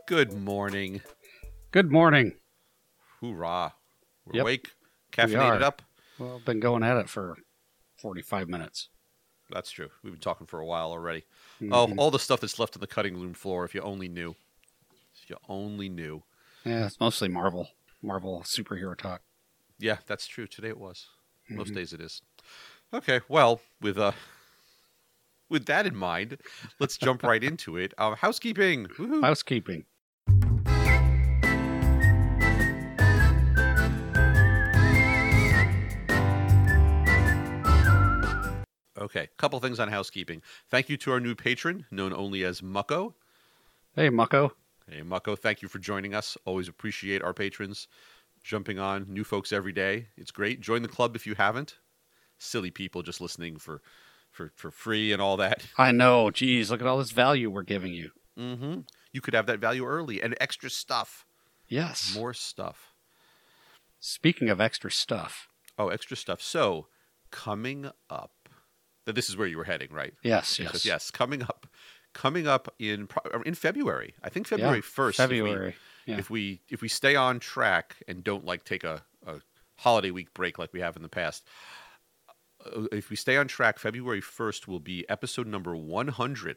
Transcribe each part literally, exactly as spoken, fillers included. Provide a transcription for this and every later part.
Good morning. Good morning. Hoorah. We're Yep, awake, we caffeinated are. up. Well, I've been going at it for forty-five minutes. That's true. We've been talking for a while already. Oh, hmm all the stuff that's left on the cutting room floor, if you only knew. If you only knew. Yeah, it's mostly Marvel. Marvel superhero talk. Yeah, that's true. Today it was. Most Mhm. days it is. Okay, well, with uh with that in mind, let's jump right into it. Uh, housekeeping. Woohoo. Housekeeping. Okay, couple things on housekeeping. Thank you to our new patron, known only as Mucko. Hey, Mucko. Hey, Mucko, thank you for joining us. Always appreciate our patrons jumping on. New folks every day. It's great. Join the club if you haven't. Silly people just listening for, for, for free and all that. I know. Geez, look at all this value we're giving you. Mm-hmm. You could have that value early and extra stuff. Yes. More stuff. Speaking of extra stuff. Oh, extra stuff. So, coming up. This is where you were heading, right? Yes, So, yes. yes, coming up. Coming up in in February. I think February first. February. If we, yeah. if we if we stay on track and don't like take a, a holiday week break like we have in the past, uh, if we stay on track, February first will be episode number one hundred.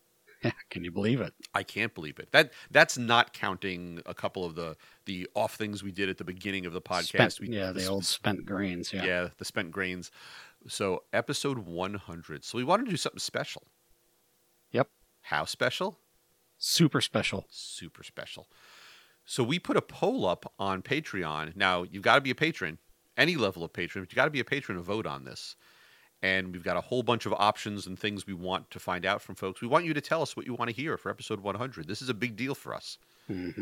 Can you believe it? I can't believe it. That that's not counting a couple of the the off things we did at the beginning of the podcast. Spent, we, yeah, the, the old spent grains. Yeah. yeah, the spent grains. So episode one hundred. So we wanted to do something special. Yep. How special? Super special. Super special. So we put a poll up on Patreon. Now, you've got to be a patron, any level of patron, but you got to be a patron to vote on this. And we've got a whole bunch of options and things we want to find out from folks. We want you to tell us what you want to hear for episode one hundred. This is a big deal for us. Mm-hmm.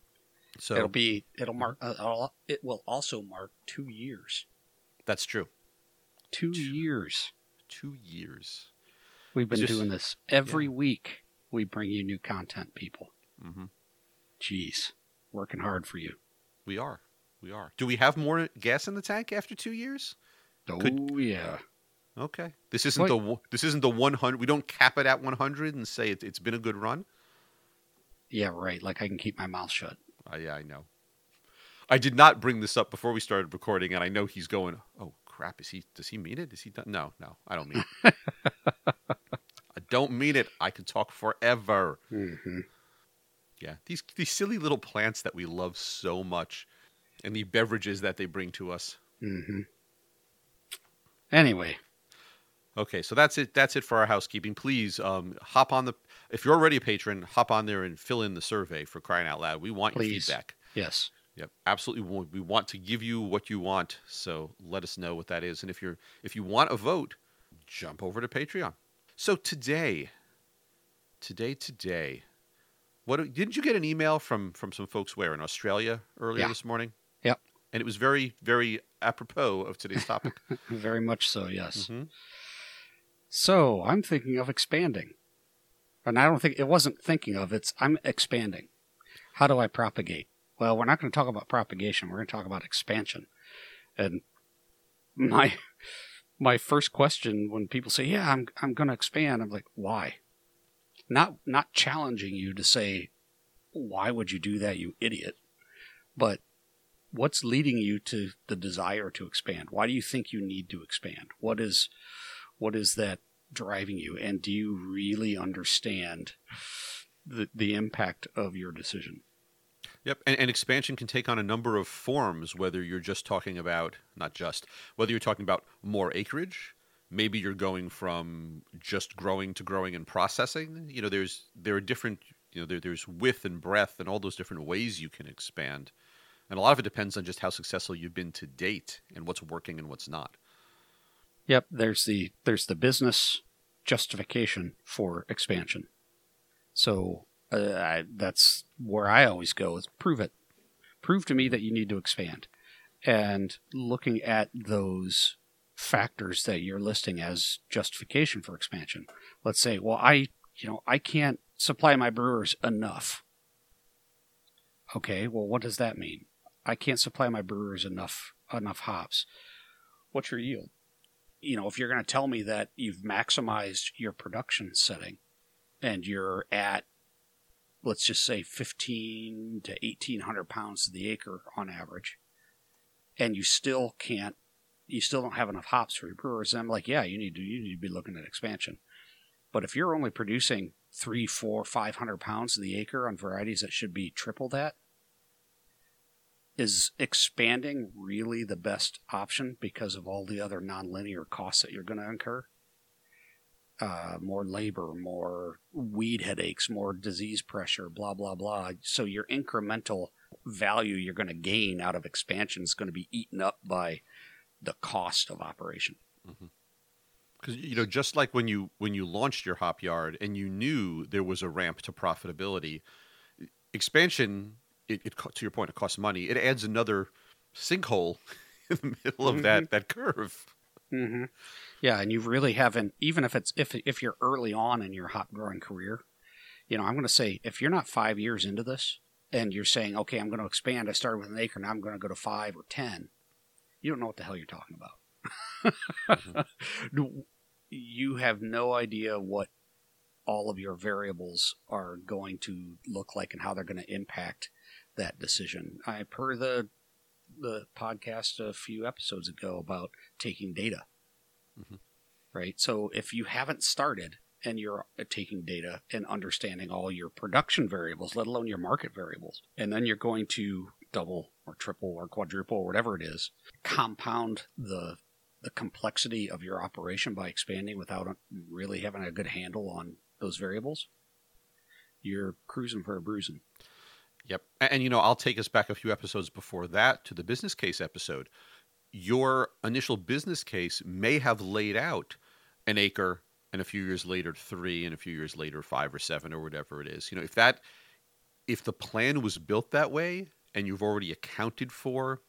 So it'll be it'll mark uh, it will also mark two years. That's true. Two, two years. Two years. We've been just, doing this every yeah. week. We bring you new content, people. Mm-hmm. Jeez, working hard for you. We are. We are. Do we have more gas in the tank after two years? Oh Could, yeah. Okay. This isn't what? the this isn't the one hundred. We don't cap it at one hundred and say it, it's been a good run. Yeah, right. Like I can keep my mouth shut. Uh, yeah, I know. I did not bring this up before we started recording, and I know he's going, "Oh crap! Is he? Does he mean it? Is he done?" No, no, I don't mean it. I don't mean it. I could talk forever. Mm-hmm. Yeah, these these silly little plants that we love so much, and the beverages that they bring to us. Mm-hmm. Anyway. Okay, so that's it. That's it for our housekeeping. Please um, hop on the. If you're already a patron, hop on there and fill in the survey for crying out loud. We want Please. your feedback. Yes. Yep, absolutely. We want to give you what you want. So let us know what that is. And if you're if you want a vote, jump over to Patreon. So today, today, today, what didn't you get an email from from some folks where in Australia earlier yeah. this morning? Yep. And it was very very apropos of today's topic. Very much so. Yes. Mm-hmm. So I'm thinking of expanding. And I don't think it wasn't thinking of it's I'm expanding. How do I propagate? Well, we're not going to talk about propagation. We're going to talk about expansion. And my my first question when people say, "Yeah, I'm I'm going to expand," I'm like, "Why?" Not not challenging you to say, "Why would you do that, you idiot?" But what's leading you to the desire to expand? Why do you think you need to expand? What is What is that driving you? And do you really understand the the impact of your decision? Yep, and, and expansion can take on a number of forms, whether you're just talking about, not just, whether you're talking about more acreage, maybe you're going from just growing to growing and processing. You know, there's there are different, you know, there, there's width and breadth and all those different ways you can expand. And a lot of it depends on just how successful you've been to date and what's working and what's not. Yep, there's the there's the business justification for expansion. So uh, I, that's where I always go is prove it. Prove to me that you need to expand. And looking at those factors that you're listing as justification for expansion. Let's say, well, I, you know, I can't supply my brewers enough. Okay, well, what does that mean? I can't supply my brewers enough enough hops. What's your yield? You know, if you're going to tell me that you've maximized your production setting and you're at, let's just say fifteen to eighteen hundred pounds to the acre on average, and you still can't, you still don't have enough hops for your brewers, then I'm like, yeah, you need to, you need to be looking at expansion. But if you're only producing three, four, five hundred pounds to the acre on varieties that should be triple that, is expanding really the best option because of all the other nonlinear costs that you're going to incur? Uh, more labor, more weed headaches, more disease pressure, blah, blah, blah. So your incremental value you're going to gain out of expansion is going to be eaten up by the cost of operation. Because, mm-hmm. you know, just like when you when you launched your hop yard and you knew there was a ramp to profitability, expansion, it, it to your point, it costs money. It adds another sinkhole in the middle of mm-hmm. that, that curve. Mm-hmm. Yeah, and you really haven't, even if it's if if you're early on in your hop growing career, you know, I'm going to say, if you're not five years into this and you're saying, okay, I'm going to expand, I started with an acre, now I'm going to go to five or ten, you don't know what the hell you're talking about. Mm-hmm. You have no idea what all of your variables are going to look like and how they're going to impact that decision. I per the the podcast a few episodes ago about taking data, mm-hmm. right? So if you haven't started and you're taking data and understanding all your production variables, let alone your market variables, and then you're going to double or triple or quadruple or whatever it is, compound the the complexity of your operation by expanding without really having a good handle on those variables, you're cruising for a bruising. Yep. And, and, you know, I'll take us back a few episodes before that to the business case episode. Your initial business case may have laid out an acre, and a few years later, three, and a few years later, five or seven or whatever it is. You know, if that, if the plan was built that way and you've already accounted for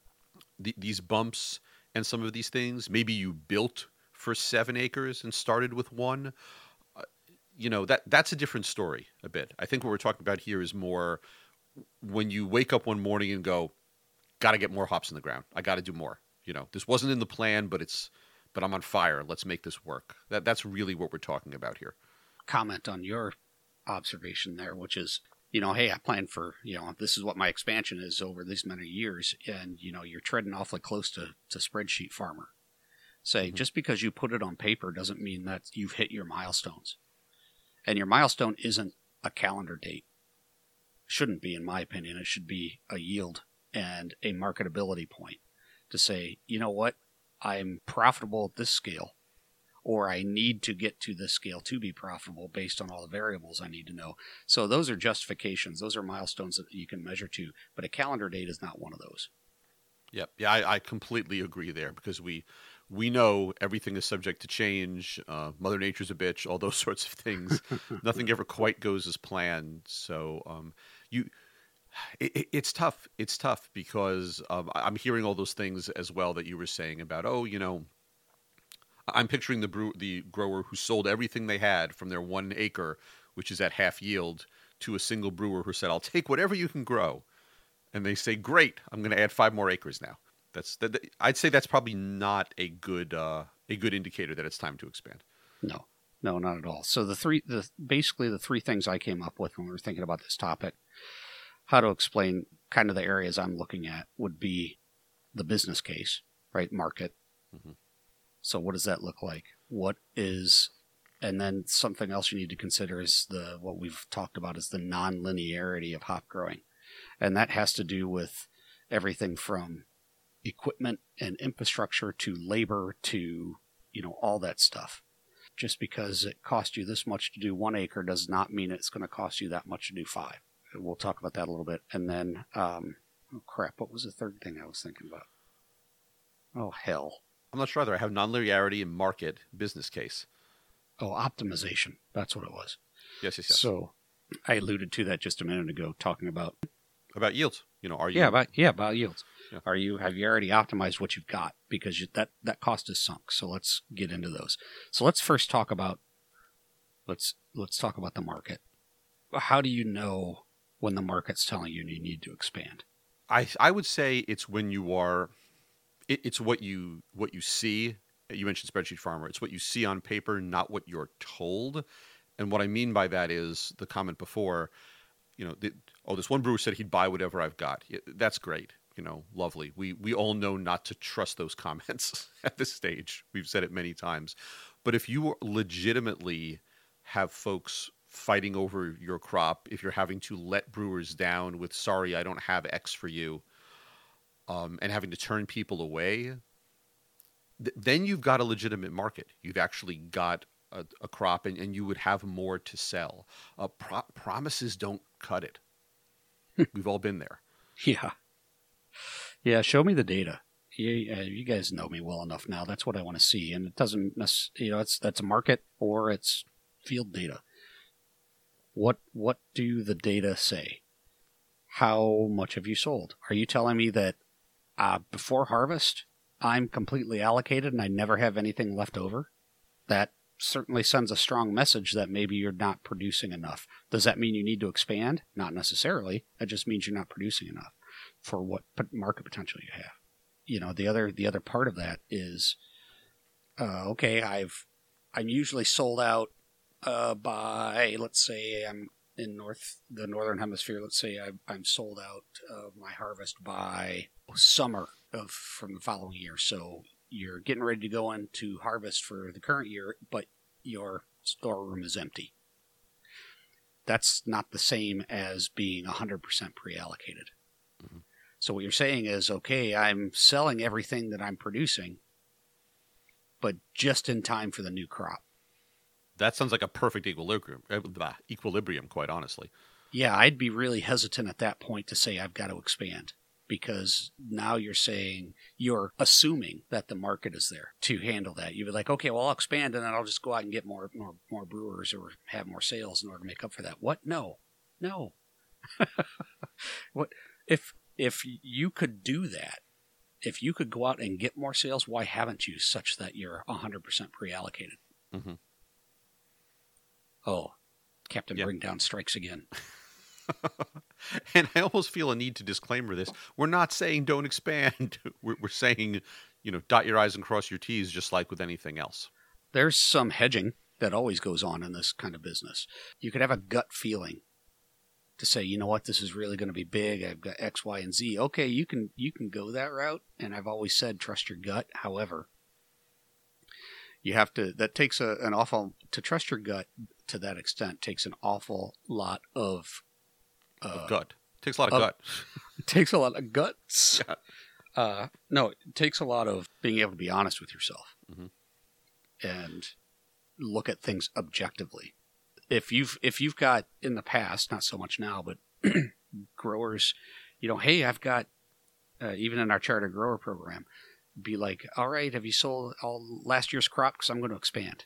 the, these bumps and some of these things, maybe you built for seven acres and started with one, uh, you know, that that's a different story a bit. I think what we're talking about here is more when you wake up one morning and go, got to get more hops in the ground. I got to do more. You know, this wasn't in the plan, but it's, but I'm on fire. Let's make this work. That that's really what we're talking about here. Comment on your observation there, which is, you know, hey, I planned for, you know, this is what my expansion is over these many years. And, you know, you're treading awfully close to, to spreadsheet farmer. Say, mm-hmm. just because you put it on paper doesn't mean that you've hit your milestones. And your milestone isn't a calendar date. Shouldn't be, in my opinion. It should be a yield and a marketability point to say, you know what, I'm profitable at this scale, or I need to get to this scale to be profitable based on all the variables I need to know. So those are justifications. Those are milestones that you can measure to, but a calendar date is not one of those. Yep. Yeah, I, I completely agree there because we we know everything is subject to change. Uh, Mother Nature's a bitch, all those sorts of things. Nothing ever quite goes as planned. So um, you, it, it's tough. It's tough because um, I'm hearing all those things as well that you were saying about, oh, you know, I'm picturing the brew, the grower who sold everything they had from their one acre, which is at half yield, to a single brewer who said, I'll take whatever you can grow. And they say, great, I'm going to add five more acres now. That's that, I'd say that's probably not a good uh, a good indicator that it's time to expand. No, no, not at all. So the three, the basically the three things I came up with when we were thinking about this topic, how to explain kind of the areas I'm looking at would be the business case, right? Market. Mm-hmm. So what does that look like? What is, and then something else you need to consider is the what we've talked about is the non-linearity of hop growing, and that has to do with everything from equipment and infrastructure to labor to, you know, all that stuff. Just because it cost you this much to do one acre does not mean it's going to cost you that much to do five. We'll talk about that a little bit. And then, um, oh crap, what was the third thing I was thinking about? Oh, hell. I'm not sure either. I have nonlinearity and market business case. Oh, optimization. That's what it was. Yes, yes, yes. So I alluded to that just a minute ago, talking about about yields. You know, are you? Yeah, about yeah, about yields. Yeah. Are you? Have you already optimized what you've got? Because you, that that cost is sunk. So let's get into those. So let's first talk about let's let's talk about the market. How do you know when the market's telling you you need to expand? I I would say it's when you are. It, it's what you what you see. You mentioned spreadsheet farmer. It's what you see on paper, not what you're told. And what I mean by that is the comment before. you know, the, oh, this one brewer said he'd buy whatever I've got. Yeah, that's great. You know, lovely. We we all know not to trust those comments at this stage. We've said it many times. But if you legitimately have folks fighting over your crop, if you're having to let brewers down with, sorry, I don't have X for you, um, and having to turn people away, th- then you've got a legitimate market. You've actually got a, a crop, and, and you would have more to sell. Uh, pro- promises don't cut it. We've all been there. Yeah. Yeah, show me the data. You, uh, you guys know me well enough now. That's what I want to see. And it doesn't necessarily, you know, it's, that's a market or it's field data. What, what do the data say? How much have you sold? Are you telling me that uh, before harvest, I'm completely allocated and I never have anything left over? That certainly sends a strong message that maybe you're not producing enough. Does that mean you need to expand? Not necessarily. That just means you're not producing enough for what market potential you have. You know, the other the other part of that is, uh, okay, I've I'm usually sold out uh, by, let's say I'm in north the northern hemisphere. Let's say I, I'm sold out of my harvest by summer of from the following year. So you're getting ready to go into harvest for the current year, but your storeroom is empty. That's not the same as being one hundred percent pre-allocated. Mm-hmm. So what you're saying is, okay, I'm selling everything that I'm producing, but just in time for the new crop. That sounds like a perfect equilibrium, equilibrium, quite honestly. Yeah, I'd be really hesitant at that point to say I've got to expand, because now you're saying, you're assuming that the market is there to handle that. You'd be like, okay, well, I'll expand and then I'll just go out and get more more, more brewers or have more sales in order to make up for that. What? No. No. What if if you could do that, if you could go out and get more sales, why haven't you, such that you're one hundred percent pre-allocated? Mm-hmm. Oh, Captain yep. Bringdown strikes again. And I almost feel a need to disclaimer this. We're not saying don't expand. We're, we're saying, you know, dot your I's and cross your T's, just like with anything else. There's some hedging that always goes on in this kind of business. You could have a gut feeling to say, you know what, this is really going to be big. I've got X, Y, and Z. Okay, you can you can go that route. And I've always said, trust your gut. However, you have to, that takes a, an awful, to trust your gut to that extent takes an awful lot of, uh, of gut. It takes a lot of, of gut. It takes a lot of guts. Yeah. Uh, no, it takes a lot of being able to be honest with yourself mm-hmm. and look at things objectively. If you've if you've got in the past, not so much now, but growers, you know, hey, I've got uh, even in our charter grower program, be like, all right, have you sold all last year's crop? Because I'm going to expand.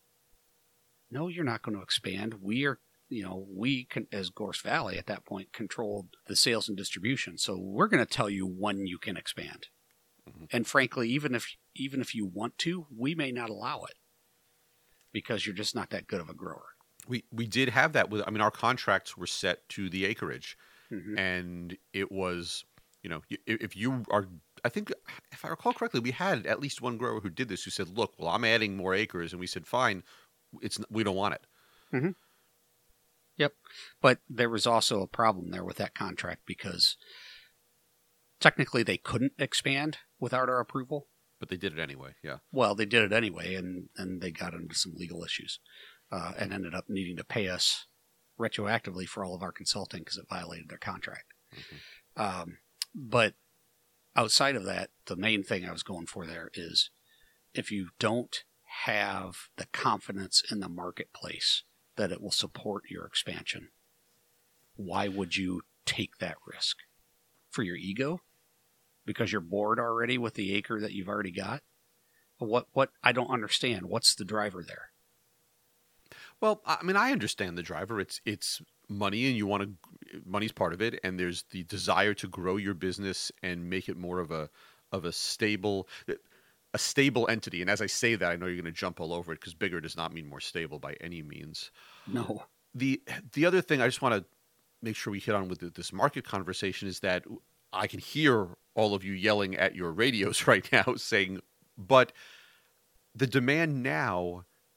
No, you're not going to expand. We are, you know, we can, as Gorse Valley at that point controlled the sales and distribution. So we're going to tell you when you can expand. Mm-hmm. And frankly, even if even if you want to, we may not allow it because you're just not that good of a grower. We we did have that with, I mean, our contracts were set to the acreage, mm-hmm. and it was, you know, if you are, I think, if I recall correctly, we had at least one grower who did this, who said, look, well, I'm adding more acres. And we said, fine, it's we don't want it. Mm-hmm. Yep. But there was also a problem there with that contract because technically they couldn't expand without our approval. But they did it anyway, yeah. Well, they did it anyway, and, and they got into some legal issues. Uh, and ended up needing to pay us retroactively for all of our consulting because it violated their contract. Mm-hmm. Um, but outside of that, the main thing I was going for there is if you don't have the confidence in the marketplace that it will support your expansion, why would you take that risk? For your ego? Because you're bored already with the acre that you've already got? What? What? I don't understand. What's the driver there? Well, I mean, I understand the driver. It's it's money, and you want to money's part of it, and there's the desire to grow your business and make it more of a of a stable a stable entity. And as I say that, I know you're going to jump all over it because bigger does not mean more stable by any means. No. The the other thing I just want to make sure we hit on with this market conversation is that I can hear all of you yelling at your radios right now saying, but the demand now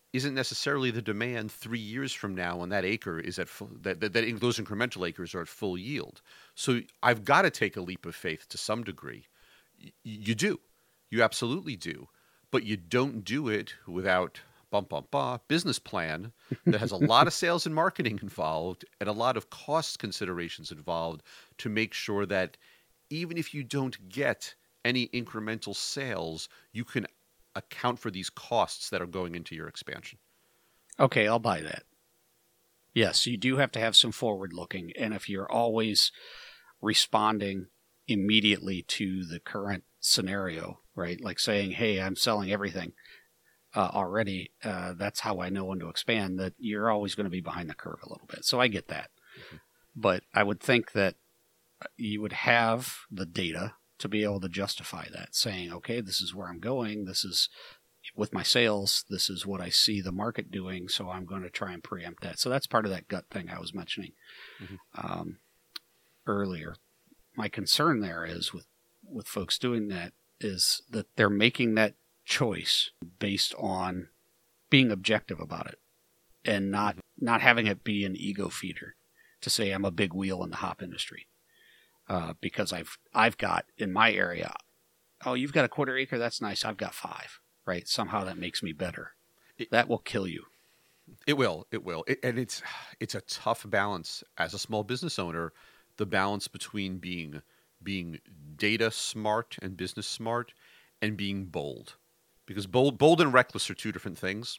isn't necessarily the demand three years from now when that acre is at full, that, that, that those incremental acres are at full yield. So I've got to take a leap of faith to some degree. Y- you do. You absolutely do. But you don't do it without bum, bum, bum, business plan that has a lot of sales and marketing involved and a lot of cost considerations involved to make sure that even if you don't get any incremental sales, you can account for these costs that are going into your expansion. Okay, I'll buy that. Yes, you do have to have some forward looking. And if you're always responding immediately to the current scenario, right? Like saying, hey, I'm selling everything uh, already. Uh, that's how I know when to expand, that you're always going to be behind the curve a little bit. So I get that. Mm-hmm. But I would think that you would have the data to be able to justify that, saying, okay, this is where I'm going. This is with my sales. This is what I see the market doing. So I'm going to try and preempt that. So that's part of that gut thing I was mentioning mm-hmm. um, earlier. My concern there is with, with folks doing that is that they're making that choice based on being objective about it and not, mm-hmm. not having it be an ego feeder to say I'm a big wheel in the hop industry. Uh, because I've I've got in my area, oh, you've got a quarter acre, that's nice. I've got five, right? Somehow that makes me better. It, that will kill you. It will, it will, it, and it's it's a tough balance as a small business owner. The balance between being being data smart and business smart, and being bold, because bold bold and reckless are two different things,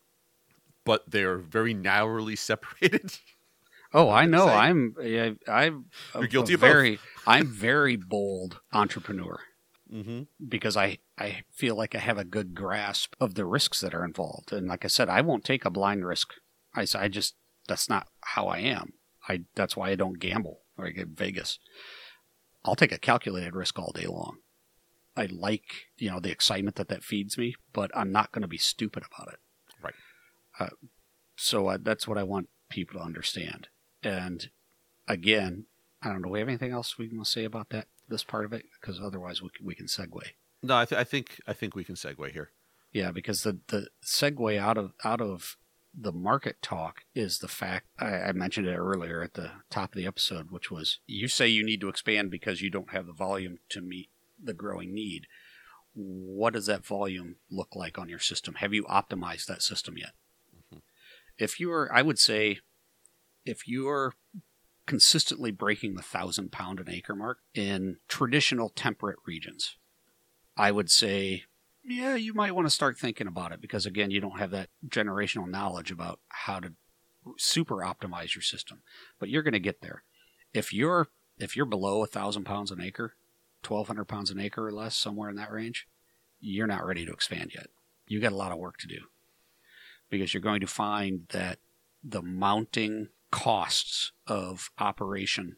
but they're very narrowly separated. Oh, I know. I'm I, I'm a, You're guilty a of very both. I'm very bold entrepreneur mm-hmm. because I, I feel like I have a good grasp of the risks that are involved. And like I said, I won't take a blind risk. I, I just that's not how I am. I that's why I don't gamble or I get Vegas. I'll take a calculated risk all day long. I like, you know, the excitement that that feeds me, but I'm not going to be stupid about it. Right. Uh, so uh, that's what I want people to understand. And again, I don't know. Do we have anything else we want to say about that, this part of it? Because otherwise we can, we can segue. No, I, th- I think I think we can segue here. Yeah, because the, the segue out of out of the market talk is the fact, I, I mentioned it earlier at the top of the episode, which was you say you need to expand because you don't have the volume to meet the growing need. What does that volume look like on your system? Have you optimized that system yet? Mm-hmm. If you're, I would say, if you're consistently breaking the thousand pound an acre mark in traditional temperate regions, I would say, yeah, you might want to start thinking about it because, again, you don't have that generational knowledge about how to super optimize your system. But you're going to get there. If you're if you're below a thousand pounds an acre, twelve hundred pounds an acre or less, somewhere in that range, you're not ready to expand yet. You got a lot of work to do because you're going to find that the mounting costs of operation,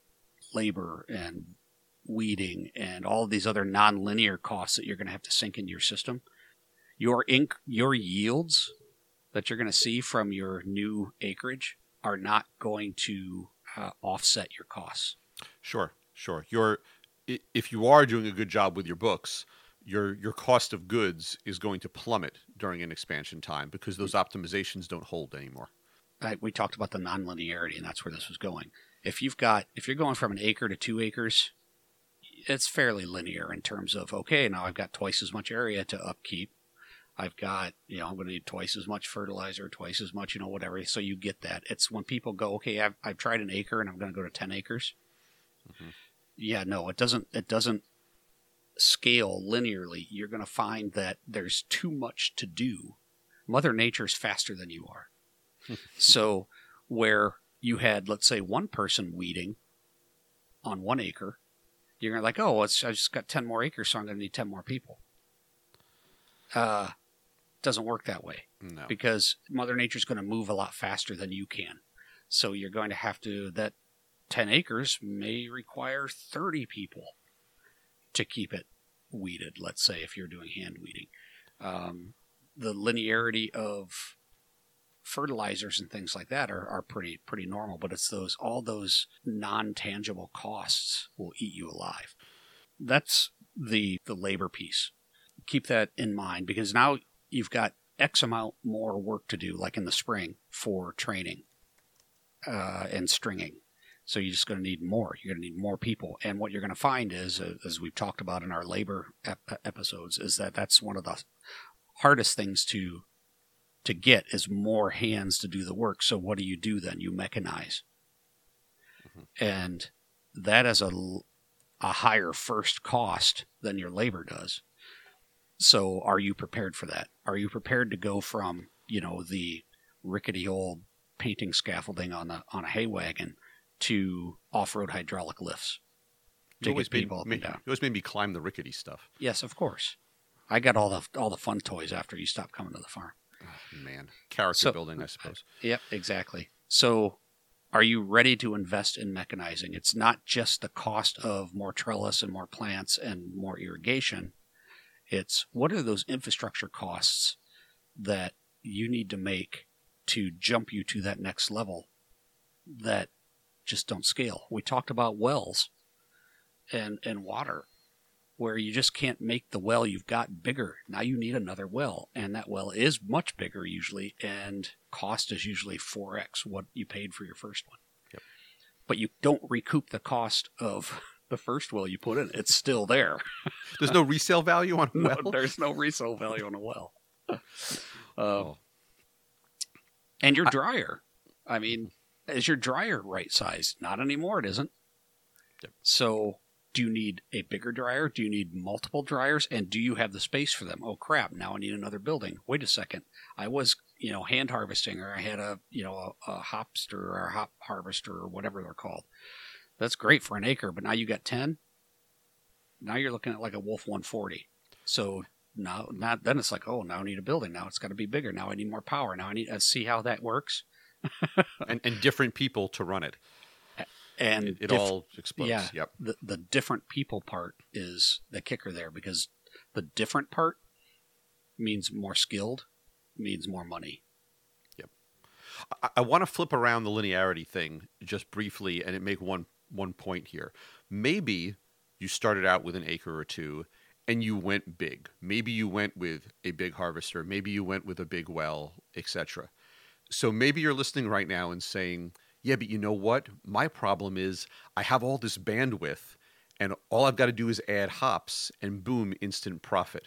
labor, and weeding, and all of these other non-linear costs that you're going to have to sink into your system, your inc- your yields that you're going to see from your new acreage are not going to uh, offset your costs. Sure, sure. Your if you are doing a good job with your books, your your cost of goods is going to plummet during an expansion time because those optimizations don't hold anymore. Right, we talked about the non-linearity, and that's where this was going. If you've got if you're going from an acre to two acres, it's fairly linear in terms of, okay, now I've got twice as much area to upkeep. I've got, you know, I'm going to need twice as much fertilizer, twice as much, you know, whatever. So you get that. It's when people go, okay, I've, I've tried an acre and I'm going to go to ten acres. Mm-hmm. Yeah, no, it doesn't, it doesn't scale linearly. You're going to find that there's too much to do. Mother Nature's faster than you are. So where you had, let's say, one person weeding on one acre, you're going to like, oh, well, it's, I just got ten more acres, so I'm going to need ten more people. Uh, doesn't work that way. No. Because Mother Nature's going to move a lot faster than you can. So you're going to have to, that ten acres may require thirty people to keep it weeded, let's say, if you're doing hand weeding. Um, the linearity of fertilizers and things like that are, are pretty pretty normal, but it's those all those non-tangible costs will eat you alive. That's the the labor piece. Keep that in mind because now you've got X amount more work to do, like in the spring, for training uh, and stringing. So you're just going to need more. You're going to need more people. And what you're going to find is, uh, as we've talked about in our labor ep- episodes, is that that's one of the hardest things to to get is more hands to do the work. So what do you do then? You mechanize. Mm-hmm. And that is a, a higher first cost than your labor does. So are you prepared for that? Are you prepared to go from, you know, the rickety old painting scaffolding on the on a hay wagon to off-road hydraulic lifts? You always, made, made, you always made me climb the rickety stuff. Yes, of course. I got all the all the fun toys after you stopped coming to the farm. Oh, man. Character so, building, I suppose. Yep, exactly. So are you ready to invest in mechanizing? It's not just the cost of more trellis and more plants and more irrigation. It's what are those infrastructure costs that you need to make to jump you to that next level that just don't scale. We talked about wells and, and water, where you just can't make the well you've got bigger. Now you need another well, and that well is much bigger usually, and cost is usually four x what you paid for your first one. Yep. But you don't recoup the cost of the first well you put in. It's still there. There's no resale value on a well? No, there's no resale value on a well. Uh, oh. And your dryer. I, I mean, is your dryer right sized? Not anymore, it isn't. Yep. So do you need a bigger dryer? Do you need multiple dryers? And do you have the space for them? Oh, crap, now I need another building. Wait a second. I was, you know, hand harvesting, or I had a, you know, a, a hopster or a hop harvester or whatever they're called. That's great for an acre, but now you got ten. Now you're looking at like a Wolf one forty. So now, not then it's like, oh, now I need a building. Now it's got to be bigger. Now I need more power. Now I need to see how that works. and, and different people to run it. And it, it diff- all explodes. Yeah, yep. the, the different people part is the kicker there, because the different part means more skilled, means more money. Yep. I, I want to flip around the linearity thing just briefly and make one one point here. Maybe you started out with an acre or two and you went big. Maybe you went with a big harvester. Maybe you went with a big well, et cetera. So maybe you're listening right now and saying, yeah, but you know what? My problem is I have all this bandwidth and all I've got to do is add hops and boom, instant profit.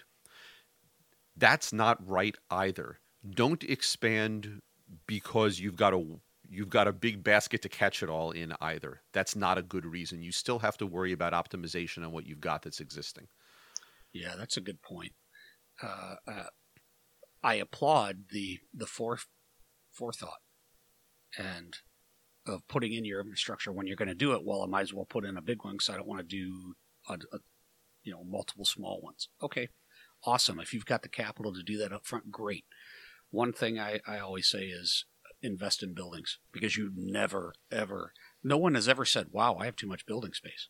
That's not right either. Don't expand because you've got a you've got a big basket to catch it all in either. That's not a good reason. You still have to worry about optimization on what you've got that's existing. Yeah, that's a good point. Uh, uh, I applaud the the fore, forethought and of putting in your infrastructure when you're going to do it. Well, I might as well put in a big one because I don't want to do a, a, you know multiple small ones. Okay, awesome. If you've got the capital to do that up front, great. One thing I, I always say is invest in buildings, because you never, ever, no one has ever said, wow, I have too much building space.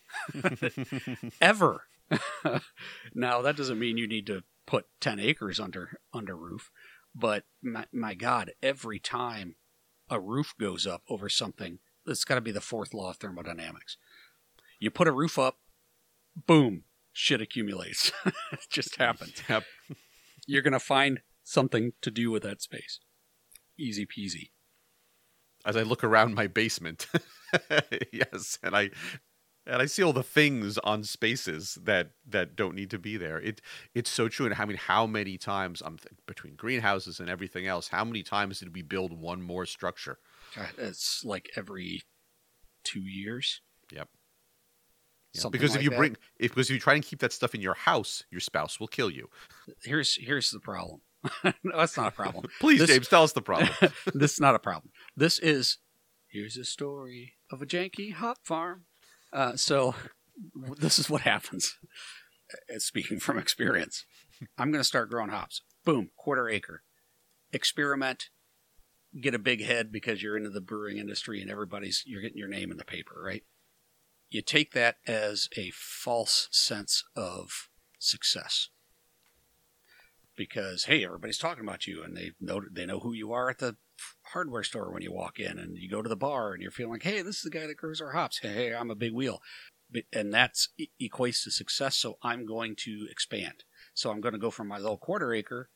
Ever. Now, that doesn't mean you need to put ten acres under under roof, but my, my God, every time a roof goes up over something, it's got to be the fourth law of thermodynamics. You put a roof up, boom, shit accumulates. It just happens. Yep. You're going to find something to do with that space. Easy peasy. As I look around my basement, yes, and I and I see all the things on spaces that, that don't need to be there. It it's so true. And I mean, how many times I'm th- between greenhouses and everything else? How many times did we build one more structure? It's like every two years. Yep. Yeah. Something because if like you that. bring, if because if you try and keep that stuff in your house, your spouse will kill you. Here's here's the problem. No, that's not a problem. Please, this, James, tell us the problem. This is not a problem. This is, here's a story of a janky hop farm. Uh, so this is what happens. Uh, Speaking from experience, I'm going to start growing hops. Boom, quarter acre. Experiment. Get a big head because you're into the brewing industry and everybody's, you're getting your name in the paper, right? You take that as a false sense of success. Because, hey, everybody's talking about you, and they know they know who you are at the hardware store when you walk in, and you go to the bar, and you're feeling like, hey, this is the guy that grows our hops. Hey, hey I'm a big wheel. And that equates to success, so I'm going to expand. So I'm going to go from my little quarter acre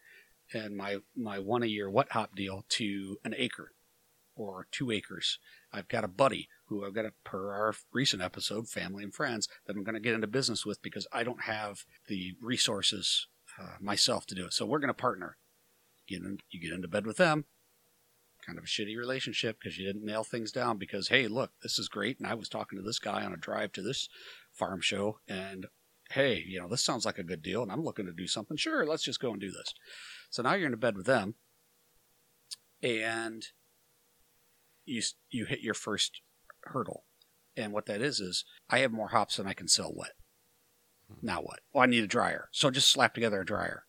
and my, my one a year wet hop deal to an acre or two acres. I've got a buddy who I've got, a, per our recent episode, Family and Friends, that I'm going to get into business with because I don't have the resources uh, myself to do it. So we're going to partner. Get in, you get into bed with them. Kind of a shitty relationship because you didn't nail things down because, hey, look, this is great. And I was talking to this guy on a drive to this farm show and, hey, you know, this sounds like a good deal and I'm looking to do something. Sure, let's just go and do this. So now you're in bed with them and you you hit your first hurdle. And what that is is I have more hops than I can sell wet. Now what? Well, I need a dryer. So just slap together a dryer.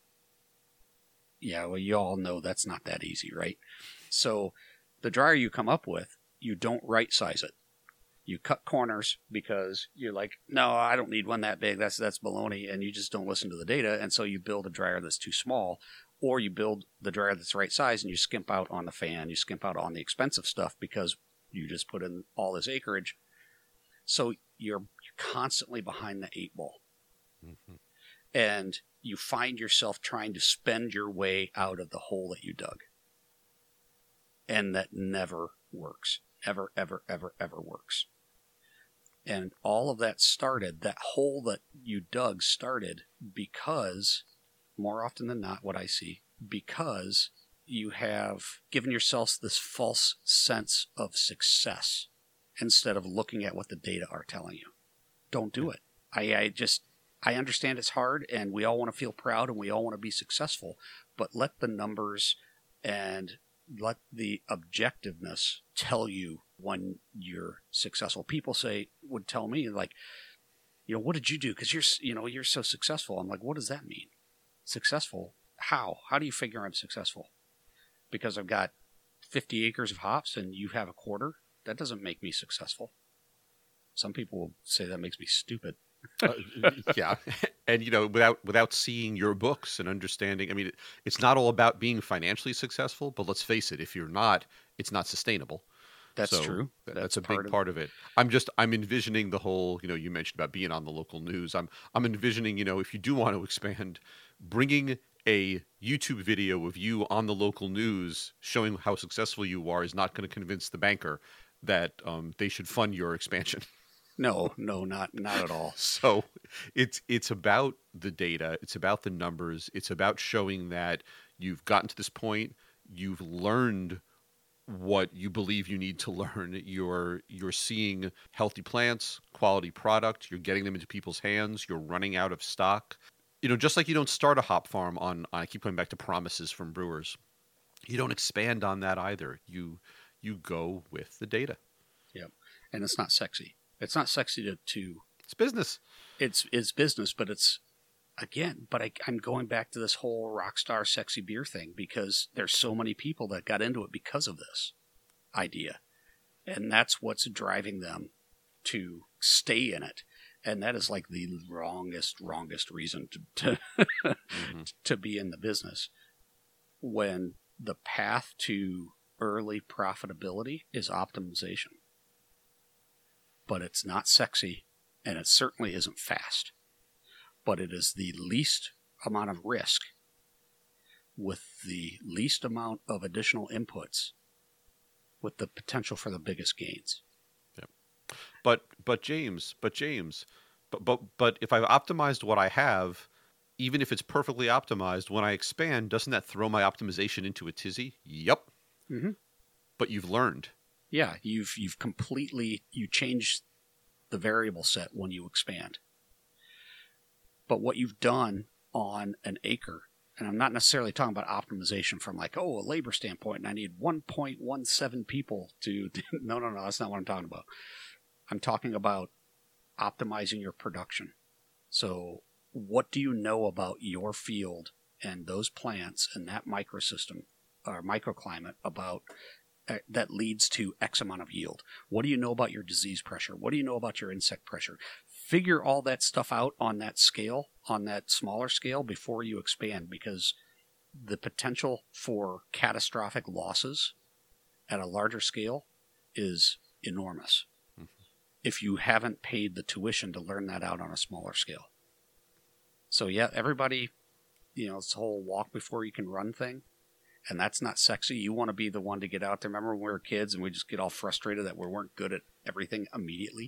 Yeah, well, you all know that's not that easy, right? So the dryer you come up with, you don't right size it. You cut corners because you're like, no, I don't need one that big. That's that's baloney. And you just don't listen to the data. And so you build a dryer that's too small, or you build the dryer that's the right size and you skimp out on the fan. You skimp out on the expensive stuff because you just put in all this acreage. So you're, you're constantly behind the eight ball. Mm-hmm. And you find yourself trying to spend your way out of the hole that you dug. And that never works. Ever, ever, ever, ever works. And all of that started, that hole that you dug started because, more often than not, what I see, because you have given yourself this false sense of success instead of looking at what the data are telling you. Don't do it. I, I just, I understand it's hard and we all want to feel proud and we all want to be successful, but let the numbers and let the objectiveness tell you when you're successful. People say, would tell me like, you know, what did you do? Because you're, you know, you're so successful. I'm like, what does that mean? Successful? How? How do you figure I'm successful? Because I've got fifty acres of hops and you have a quarter? That doesn't make me successful. Some people will say that makes me stupid. uh, yeah. And, you know, without without seeing your books and understanding, I mean, it, it's not all about being financially successful, but let's face it, if you're not, it's not sustainable. That's so true. That's, that's a part big of part of it. I'm just, I'm envisioning the whole, you know, you mentioned about being on the local news. I'm, I'm envisioning, you know, if you do want to expand, bringing a YouTube video of you on the local news showing how successful you are is not going to convince the banker that um, they should fund your expansion. No, no, not not at all. So it's it's about the data, it's about the numbers, it's about showing that you've gotten to this point, you've learned what you believe you need to learn. You're you're seeing healthy plants, quality product, you're getting them into people's hands, you're running out of stock. You know, just like you don't start a hop farm on, I keep going back to promises from brewers. You don't expand on that either. You you go with the data. Yep. And it's not sexy. It's not sexy to, to it's business. It's it's business, but it's again. But I, I'm going back to this whole rock star sexy beer thing because there's so many people that got into it because of this idea, and that's what's driving them to stay in it. And that is like the wrongest, wrongest reason to to, mm-hmm. to be in the business when the path to early profitability is optimization. But it's not sexy, and it certainly isn't fast. But it is the least amount of risk with the least amount of additional inputs with the potential for the biggest gains. Yep. But but James, but James, but but but if I've optimized what I have, even if it's perfectly optimized, when I expand, doesn't that throw my optimization into a tizzy? Yep. Mm-hmm. But you've learned. Yeah, you've you've completely you change the variable set when you expand. But what you've done on an acre, and I'm not necessarily talking about optimization from like, oh, a labor standpoint, and I need one point one seven people to no, no, no, that's not what I'm talking about. I'm talking about optimizing your production. So what do you know about your field and those plants and that microsystem or microclimate about uh, that leads to X amount of yield? What do you know about your disease pressure? What do you know about your insect pressure? Figure all that stuff out on that scale, on that smaller scale before you expand, because the potential for catastrophic losses at a larger scale is enormous. Mm-hmm. If you haven't paid the tuition to learn that out on a smaller scale. So yeah, everybody, you know, this whole walk before you can run thing. And that's not sexy. You want to be the one to get out there. Remember when we were kids and we just get all frustrated that we weren't good at everything immediately?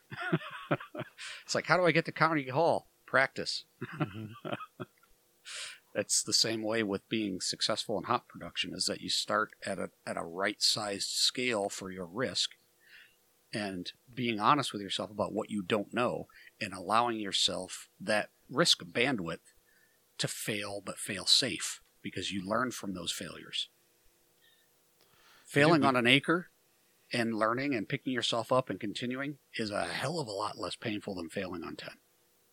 It's like, how do I get to Carnegie Hall? Practice. Mm-hmm. It's the same way with being successful in hop production, is that you start at a, at a right-sized scale for your risk and being honest with yourself about what you don't know and allowing yourself that risk bandwidth to fail, but fail safe. Because you learn from those failures. Failing on an acre and learning and picking yourself up and continuing is a hell of a lot less painful than failing on ten.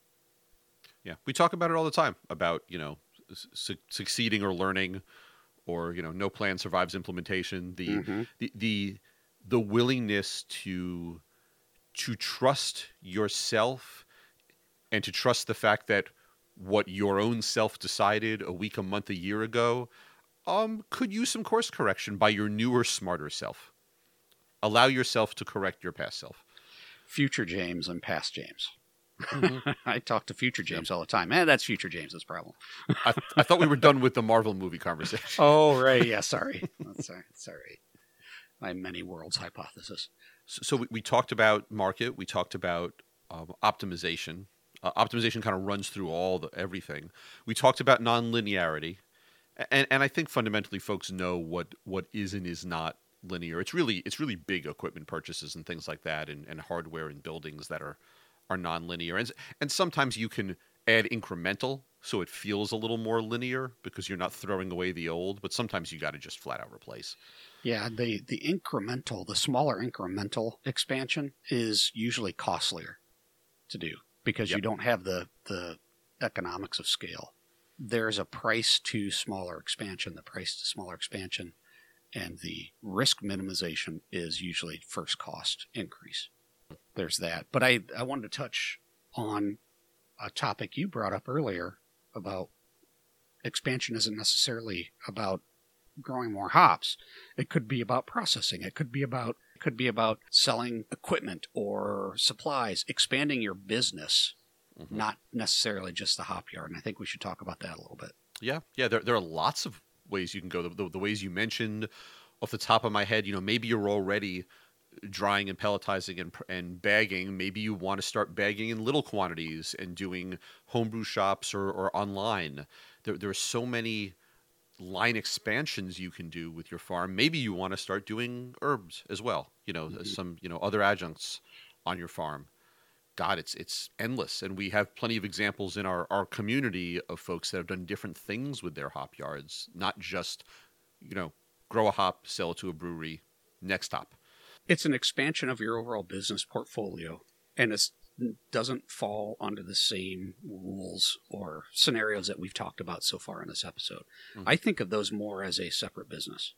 Yeah, we talk about it all the time, about, you know, su- succeeding or learning, or, you know, no plan survives implementation. The, mm-hmm. the the the willingness to to trust yourself and to trust the fact that what your own self decided a week, a month, a year ago, um, could use some course correction by your newer, smarter self. Allow yourself to correct your past self. Future James and past James. Mm-hmm. I talk to future James all the time. Man, that's future James's problem. I, I thought we were done with the Marvel movie conversation. Oh, right. Yeah, sorry. sorry. Sorry. My many worlds hypothesis. So, so we, we talked about market. We talked about um, optimization. Uh, optimization kind of runs through all the everything. We talked about nonlinearity, and and I think fundamentally folks know what what is and is not linear. It's really it's really big equipment purchases and things like that, and, and hardware and buildings that are are nonlinear. And and sometimes you can add incremental, so it feels a little more linear because you're not throwing away the old. But sometimes you got to just flat out replace. Yeah, the the incremental, the smaller incremental expansion is usually costlier to do. Because yep. you don't have the, the economics of scale. There's a price to smaller expansion, the price to smaller expansion, and the risk minimization is usually first cost increase. There's that. But I, I wanted to touch on a topic you brought up earlier about expansion isn't necessarily about growing more hops. It could be about processing. It could be about could be about selling equipment or supplies, expanding your business, mm-hmm. not necessarily just the hop yard. And I think we should talk about that a little bit. Yeah, yeah. There, there are lots of ways you can go. The, the, the ways you mentioned off the top of my head, you know, maybe you're already drying and pelletizing and, and bagging. Maybe you want to start bagging in little quantities and doing homebrew shops or, or online. There, there are so many line expansions you can do with your farm. Maybe you want to start doing herbs as well, you know, mm-hmm. some, you know, other adjuncts on your farm. God, it's it's endless. And we have plenty of examples in our, our community of folks that have done different things with their hop yards, not just, you know, grow a hop, sell it to a brewery, next hop. It's an expansion of your overall business portfolio, and it doesn't fall under the same rules or scenarios that we've talked about so far in this episode. Mm-hmm. I think of those more as a separate business.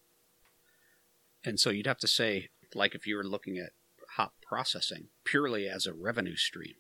And so you'd have to say, like if you were looking at hop processing purely as a revenue stream,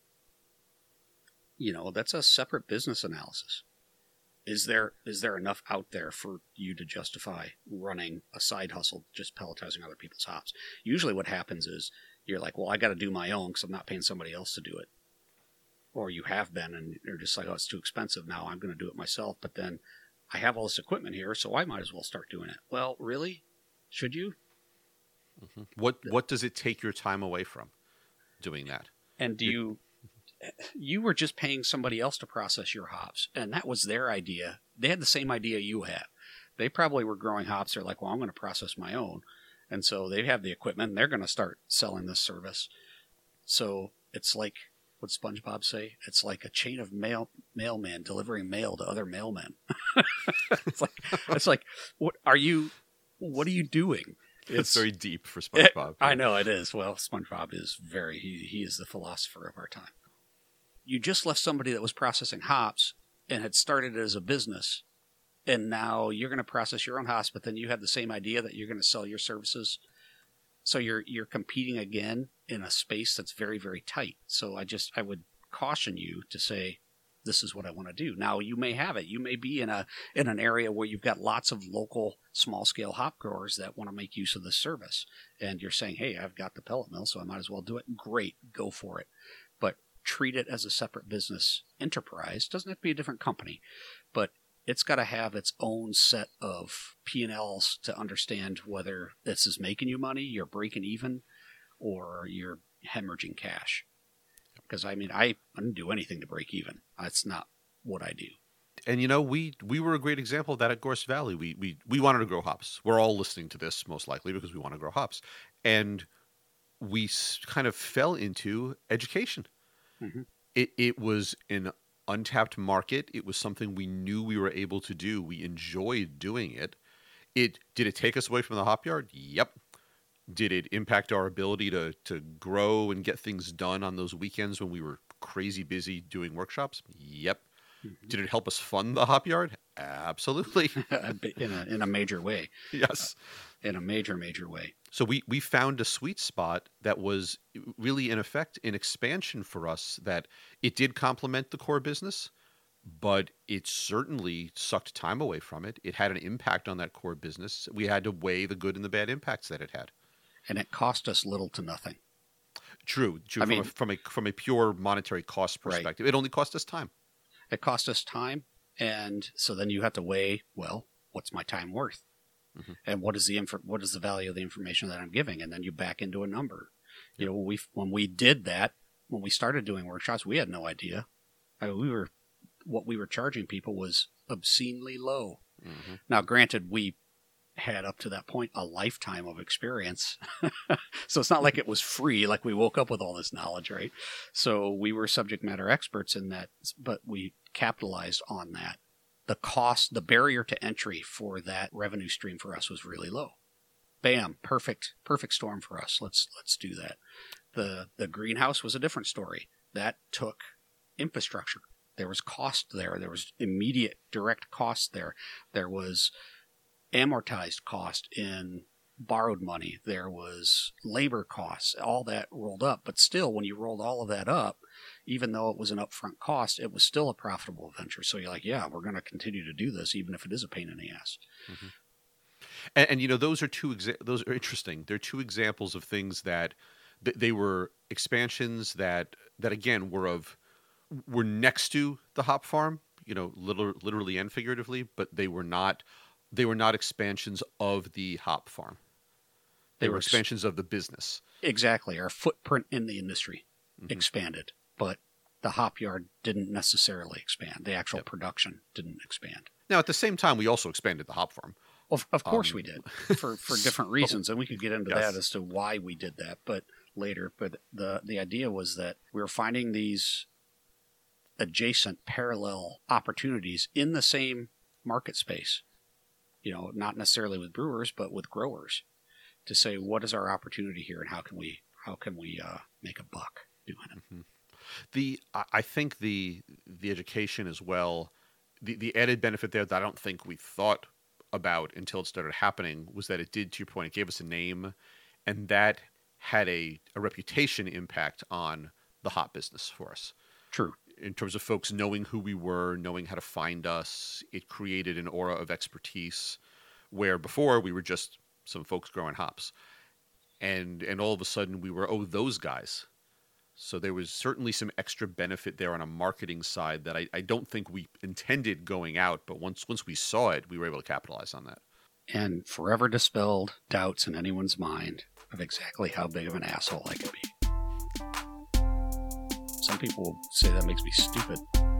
you know, that's a separate business analysis. Is there is there enough out there for you to justify running a side hustle, just pelletizing other people's hops? Usually what happens is you're like, well, I got to do my own because I'm not paying somebody else to do it. Or you have been, and you're just like, oh, it's too expensive now. I'm going to do it myself. But then I have all this equipment here, so I might as well start doing it. Well, really? Should you? Mm-hmm. What What does it take your time away from doing that? And do you... You were just paying somebody else to process your hops, and that was their idea. They had the same idea you have. They probably were growing hops. They're like, well, I'm going to process my own. And so they have the equipment, and they're going to start selling this service. So it's like, what did SpongeBob say? It's like a chain of mail mailmen delivering mail to other mailmen. it's like, it's like, what are you, what are you doing? It's, it's very deep for SpongeBob. It, I know it is. Well, SpongeBob is very, he, he is the philosopher of our time. You just left somebody that was processing hops and had started it as a business, and now you're going to process your own hops, but then you have the same idea that you're going to sell your services. So you're you're competing again in a space that's very, very tight. So I just I would caution you to say, this is what I want to do. Now you may have it. You may be in a in an area where you've got lots of local small scale hop growers that want to make use of this service, and you're saying, hey, I've got the pellet mill, so I might as well do it. Great, go for it. But treat it as a separate business enterprise. Doesn't have to be a different company, but it's got to have its own set of P and L's to understand whether this is making you money, you're breaking even, or you're hemorrhaging cash. Because, I mean, I, I didn't do anything to break even. That's not what I do. And, you know, we we were a great example of that at Gorse Valley. We, we, we wanted to grow hops. We're all listening to this, most likely, because we want to grow hops. And we kind of fell into education. Mm-hmm. It It was an untapped market. It was something we knew we were able to do. We enjoyed doing it. It Did it take us away from the hop yard? Yep. Did it impact our ability to, to grow and get things done on those weekends when we were crazy busy doing workshops? Yep. Mm-hmm. Did it help us fund the hop yard? Absolutely. in a in a major way. Yes. In a major, major way. So we, we found a sweet spot that was really, in effect, an expansion for us, that it did complement the core business, but it certainly sucked time away from it. It had an impact on that core business. We had to weigh the good and the bad impacts that it had. And it cost us little to nothing. True. true. I from, mean, a, from a from a pure monetary cost perspective, right. It only cost us time. It cost us time, and so then you have to weigh, well, what's my time worth? Mm-hmm. And what is the inf- what is the value of the information that I'm giving? And then you back into a number. You know, when we when we did that, when we started doing workshops, we had no idea. I mean, we were what we were charging people was obscenely low. Mm-hmm. Now, granted, we had up to that point a lifetime of experience, so it's not like it was free. Like we woke up with all this knowledge, right? So we were subject matter experts in that, but we capitalized on that. The cost, the barrier to entry for that revenue stream for us was really low. Bam, perfect, perfect storm for us. Let's let's do that. The the greenhouse was a different story. That took infrastructure. There was cost there. There was immediate direct cost there. There was amortized cost in borrowed money. There was labor costs. All that rolled up. But still, when you rolled all of that up, even though it was an upfront cost, it was still a profitable venture. So you're like, yeah, we're going to continue to do this, even if it is a pain in the ass. Mm-hmm. And, and, you know, those are two exa- those are interesting. They're two examples of things that th- they were expansions that, that again, were of were next to the hop farm, you know, literally, literally and figuratively, but they were not they were not expansions of the hop farm. They, they were expansions of the business. Exactly. Our footprint in the industry mm-hmm. expanded, but the hop yard didn't necessarily expand. The actual yep. production didn't expand. Now, at the same time, we also expanded the hop farm. Of, of course um, we did, for, for different reasons, and we could get into yes. that as to why we did that, but later. But the the idea was that we were finding these adjacent, parallel opportunities in the same market space. You know, not necessarily with brewers, but with growers, to say what is our opportunity here, and how can we how can we uh, make a buck doing it. Mm-hmm. The I think the the education as well, the the added benefit there that I don't think we thought about until it started happening was that it did, to your point, it gave us a name, and that had a, a reputation impact on the hop business for us. True. In terms of folks knowing who we were, knowing how to find us, it created an aura of expertise where before we were just some folks growing hops. And and all of a sudden we were, oh, those guys. So there was certainly some extra benefit there on a marketing side that I, I don't think we intended going out, but once once we saw it, we were able to capitalize on that. And forever dispelled doubts in anyone's mind of exactly how big of an asshole I could be. Some people say that makes me stupid.